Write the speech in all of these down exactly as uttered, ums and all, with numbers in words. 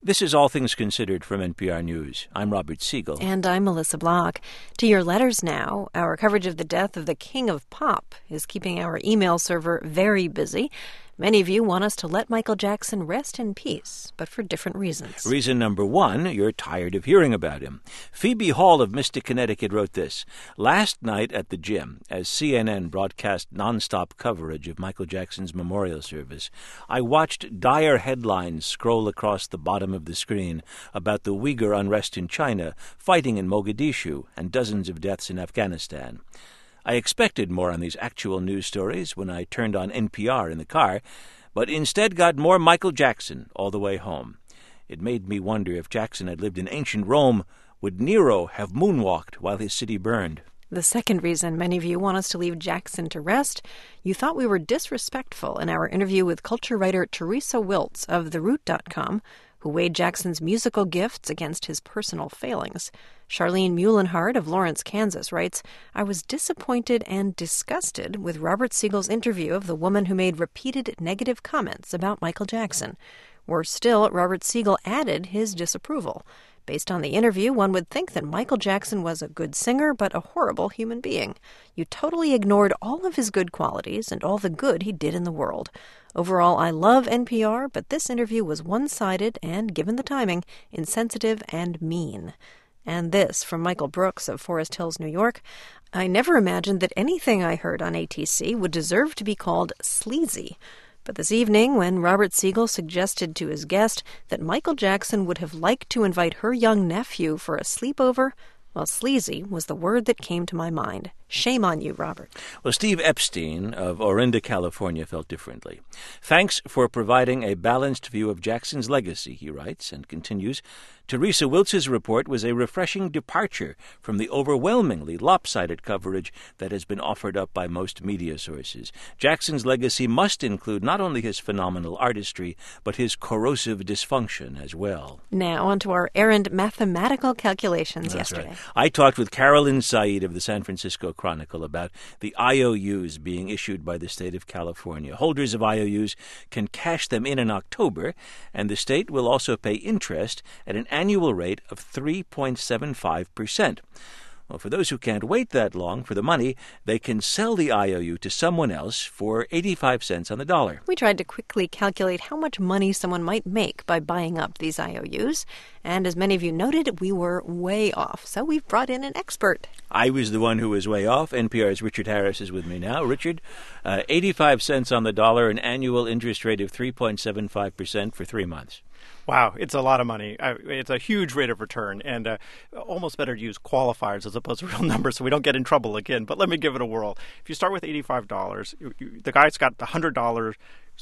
This is All Things Considered from N P R News. I'm Robert Siegel. And I'm Melissa Block. To your letters now. Our coverage of the death of the king of pop is keeping our email server very busy. Many of you want us to let Michael Jackson rest in peace, but for different reasons. Reason number one, you're tired of hearing about him. Phoebe Hall of Mystic, Connecticut wrote this. Last night at the gym, as C N N broadcast nonstop coverage of Michael Jackson's memorial service, I watched dire headlines scroll across the bottom of the screen about the Uyghur unrest in China, fighting in Mogadishu, and dozens of deaths in Afghanistan. I expected more on these actual news stories when I turned on N P R in the car, but instead got more Michael Jackson all the way home. It made me wonder if Jackson had lived in ancient Rome, would Nero have moonwalked while his city burned? The second reason many of you want us to leave Jackson to rest, you thought we were disrespectful in our interview with culture writer Teresa Wiltz of the root dot com, who weighed Jackson's musical gifts against his personal failings. Charlene Muhlenhardt of Lawrence, Kansas writes, I was disappointed and disgusted with Robert Siegel's interview of the woman who made repeated negative comments about Michael Jackson. Worse still, Robert Siegel added his disapproval. Based on the interview, one would think that Michael Jackson was a good singer, but a horrible human being. You totally ignored all of his good qualities and all the good he did in the world. Overall, I love N P R, but this interview was one-sided and, given the timing, insensitive and mean. And this from Michael Brooks of Forest Hills, New York. I never imagined that anything I heard on A T C would deserve to be called sleazy. But this evening, when Robert Siegel suggested to his guest that Michael Jackson would have liked to invite her young nephew for a sleepover, well, sleazy was the word that came to my mind. Shame on you, Robert. Well, Steve Epstein of Orinda, California, felt differently. Thanks for providing a balanced view of Jackson's legacy, he writes, and continues. Teresa Wiltz's report was a refreshing departure from the overwhelmingly lopsided coverage that has been offered up by most media sources. Jackson's legacy must include not only his phenomenal artistry, but his corrosive dysfunction as well. Now on to our errand mathematical calculations That's yesterday. Right. I talked with Carolyn Said of the San Francisco Chronicle about the I O Us being issued by the state of California. Holders of I O Us can cash them in in October, and the state will also pay interest at an annual rate of three point seven five percent. Well, for those who can't wait that long for the money, they can sell the I O U to someone else for eighty-five cents on the dollar. We tried to quickly calculate how much money someone might make by buying up these I O Us, and as many of you noted, we were way off, so we've brought in an expert. I was the one who was way off. N P R's Richard Harris is with me now. Richard, uh, eighty-five cents on the dollar, an annual interest rate of three point seven five percent for three months. Wow, it's a lot of money. Uh, it's a huge rate of return, and uh, almost better to use qualifiers as opposed to real numbers so we don't get in trouble again. But let me give it a whirl. If you start with eighty-five dollars, you, you, the guy's got the one hundred dollars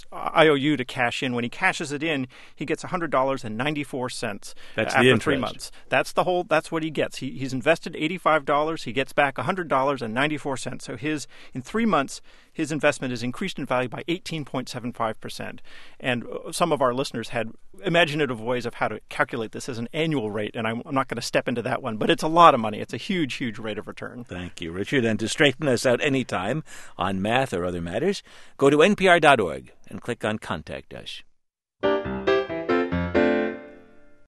I O U to cash in. When he cashes it in, he gets one hundred dollars and ninety-four cents that's after the three months. That's the whole. That's what he gets. He, he's invested eighty-five dollars. He gets back one hundred dollars and ninety-four cents. So his in three months, his investment is increased in value by eighteen point seven five percent. And some of our listeners had imaginative ways of how to calculate this as an annual rate, and I'm, I'm not going to step into that one. But it's a lot of money. It's a huge, huge rate of return. Thank you, Richard. And to straighten us out anytime on math or other matters, go to N P R dot org and click on Contact Us.